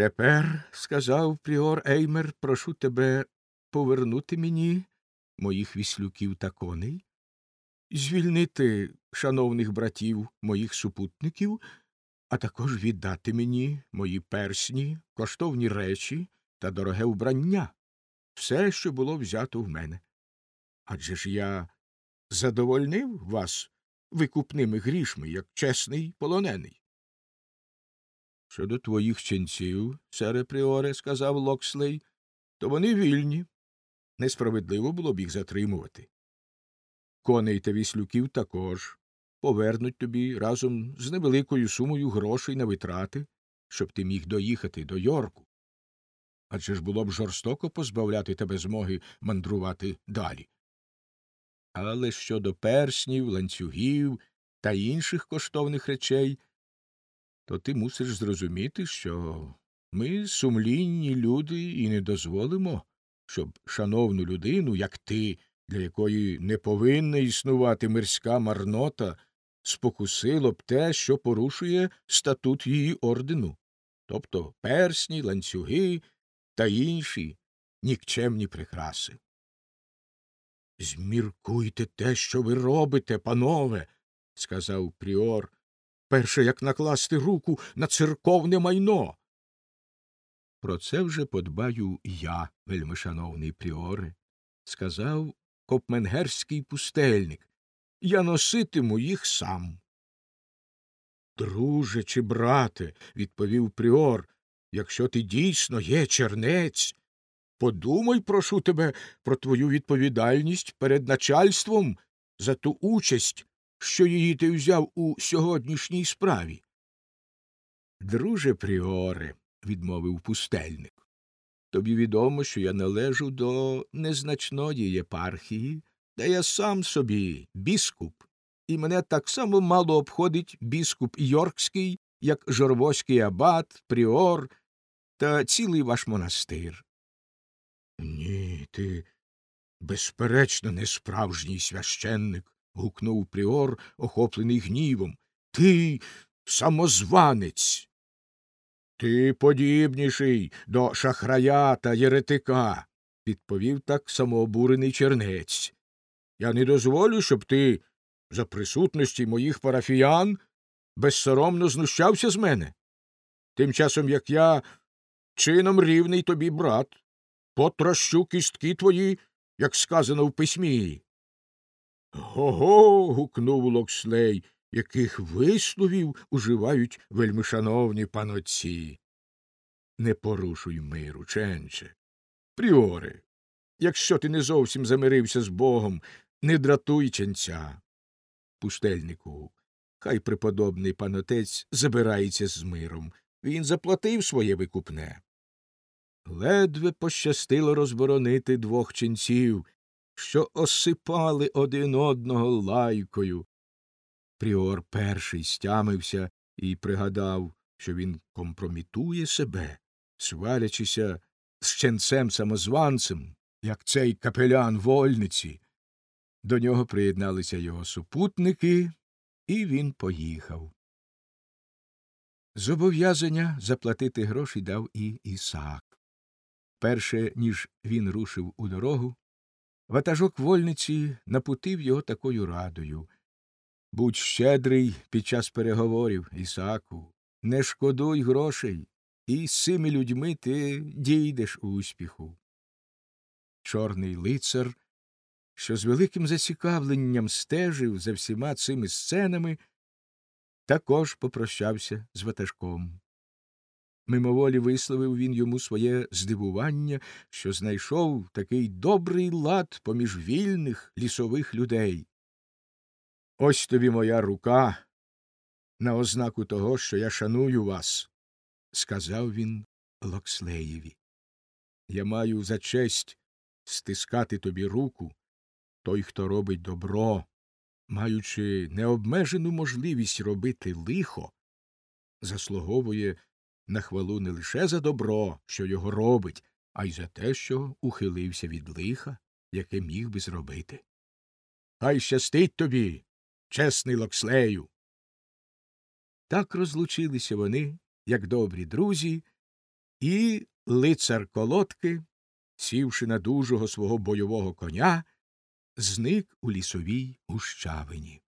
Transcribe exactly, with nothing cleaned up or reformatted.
Тепер, — сказав пріор Еймер, — прошу тебе повернути мені моїх віслюків та коней, звільнити шановних братів моїх супутників, а також віддати мені мої персні, коштовні речі та дороге вбрання, все, що було взято в мене. Адже ж я задовольнив вас викупними грішми, як чесний полонений. Щодо твоїх ченців, сере пріоре, — сказав Локслей, — то вони вільні. Несправедливо було б їх затримувати. Коней та віслюків також повернуть тобі разом з невеликою сумою грошей на витрати, щоб ти міг доїхати до Йорку. Адже ж було б жорстоко позбавляти тебе змоги мандрувати далі. Але щодо перснів, ланцюгів та інших коштовних речей, то ти мусиш зрозуміти, що ми сумлінні люди і не дозволимо, щоб шановну людину, як ти, для якої не повинна існувати мирська марнота, спокусило б те, що порушує статут її ордену, тобто персні, ланцюги та інші нікчемні прикраси. «Зміркуйте те, що ви робите, панове», – сказав пріор, – «перше, як накласти руку на церковне майно». «Про це вже подбаю я, вельмишановний пріоре», – сказав копменгерський пустельник, – «я носитиму їх сам». «Друже чи брате», – відповів пріор, – «якщо ти дійсно є чернець, подумай, прошу тебе, про твою відповідальність перед начальством за ту участь, що її ти взяв у сьогоднішній справі». «Друже пріоре», – відмовив пустельник, – «тобі відомо, що я належу до незначної єпархії, де я сам собі біскуп, і мене так само мало обходить біскуп Йоркський, як жорвоський абат, пріор та цілий ваш монастир». «Ні, ти, безперечно, не справжній священник», – гукнув пріор, охоплений гнівом. «Ти самозванець». «Ти подібніший до шахрая та єретика», – відповів так самообурений чернець. «Я не дозволю, щоб ти, за присутності моїх парафіян, безсоромно знущався з мене. Тим часом, як я чином рівний тобі брат, потрощу кістки твої, як сказано в письмі». «Го-го!» – гукнув Локслей, – «яких висловів уживають вельмишановні панотці». «Не порушуй миру, ченче. Пріоре, якщо ти не зовсім замирився з Богом, не дратуй ченця. Пустельнику, хай преподобний панотець забирається з миром. Він заплатив своє викупне». Ледве пощастило розборонити двох ченців, що осипали один одного лайкою. Пріор перший стямився і пригадав, що він компромітує себе, сварячися з ченцем-самозванцем, як цей капелян вольниці. До нього приєдналися його супутники, і він поїхав. Зобов'язання заплатити гроші дав і Ісаак. Перше, ніж він рушив у дорогу, ватажок вольниці напутив його такою радою: «Будь щедрий під час переговорів, Ісааку, не шкодуй грошей, і з цими людьми ти дійдеш успіху». Чорний лицар, що з великим зацікавленням стежив за всіма цими сценами, також попрощався з ватажком. Мимоволі висловив він йому своє здивування, що знайшов такий добрий лад поміж вільних лісових людей. «Ось тобі моя рука на ознаку того, що я шаную вас», – сказав він Локслеєві. «Я маю за честь стискати тобі руку. Той, хто робить добро, маючи необмежену можливість робити лихо, заслуговує на хвалу не лише за добро, що його робить, а й за те, що ухилився від лиха, яке міг би зробити. Хай щастить тобі, чесний Локслею». Так розлучилися вони, як добрі друзі, І лицар колодки, сівши на дужого свого бойового коня, зник у лісовій гущавині.